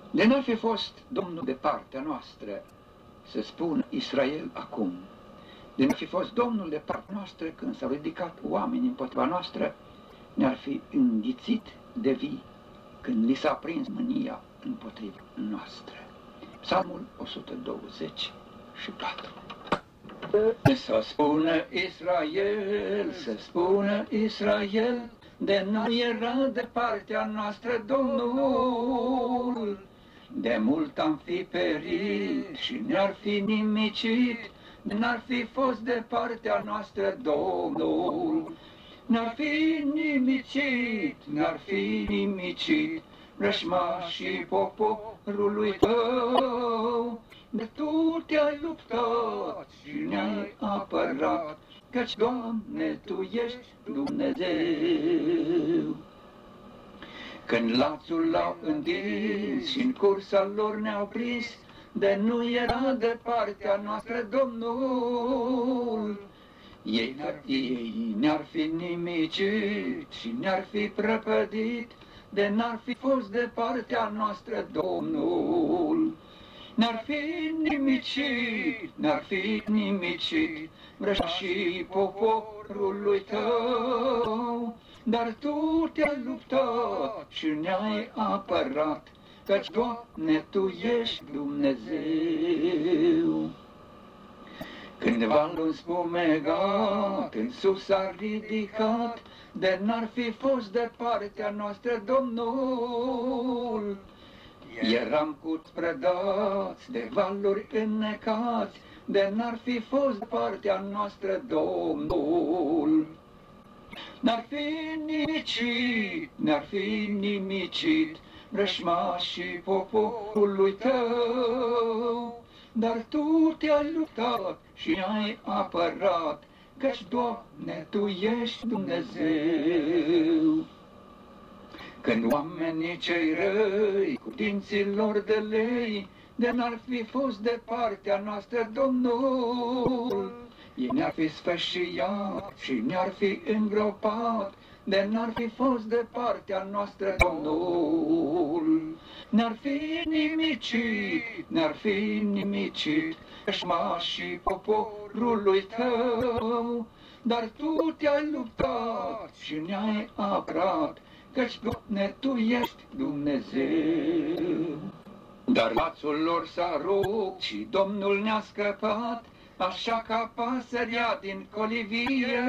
De n-ar fi fost Domnul de partea noastră, să spună Israel acum, de n-ar fi fost Domnul de partea noastră când s-au ridicat oamenii împotriva noastră, ne-ar fi înghițit de vii când li s-a prins mânia împotriva noastră. Psalmul 124. Să spună Israel, să spună Israel, de n-ar era de partea noastră Domnul. De mult am fi perit și ne-ar fi nimicit, n-ar fi fost de partea noastră Domnul. N-ar fi nimicit, n-ar fi nimicit, vrăjmașii poporului tău. De tu te-ai luptat și ne-ai apărat, căci, Doamne, Tu ești Dumnezeu. Când lațul l-au întins și în cursa lor ne-au prins, de nu era de partea noastră Domnul. Ei ne-ar fi nimicit și ne-ar fi prăpădit, de n-ar fi fost de partea noastră Domnul. N-ar fi nimicit, n-ar fi nimicit, vrăjmașii poporului Tău, dar Tu te-ai luptat și ne-ai apărat, căci, Doamne, Tu ești Dumnezeu. Când valul spumegat în sus s-a ridicat, de n-ar fi fost de partea noastră Domnul. Eram cu prădați de valuri înnecați, de n-ar fi fost de partea noastră Domnul. N-ar fi nimicit, n-ar fi nimicit, vrăjmașii poporului Tău, dar Tu te-ai luptat și ne-ai apărat, căci, Doamne, Tu ești Dumnezeu. Când oamenii cei răi, cu dinții lor de lei, de n-ar fi fost de partea noastră Domnul, ei ne-ar fi sfâșiat și ne-ar fi îngropat, de n-ar fi fost de partea noastră Domnul. N-ar fi nimicit, n-ar fi nimicit, vrăjmașii poporului Tău, dar Tu te-ai luptat și ne-ai apărat, căci, Doamne, Tu ești Dumnezeu. Dar lațul lor s-a rupt și Domnul ne-a scăpat, așa ca pasărea din colivie.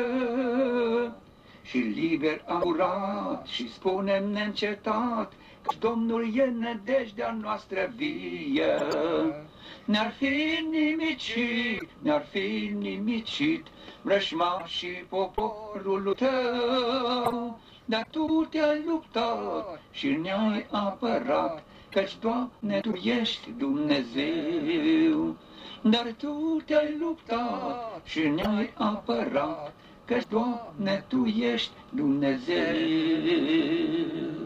Și liber am urat și spunem neîncetat, că Domnul e nădejdea noastră vie. Ne-ar fi nimicit, ne-ar fi nimicit, vrăjmașii poporului Tău, dar Tu te-ai luptat și ne-ai apărat, căci, Doamne, Tu ești Dumnezeu. Dar Tu te-ai luptat și ne-ai apărat, căci, Doamne, Tu ești Dumnezeu.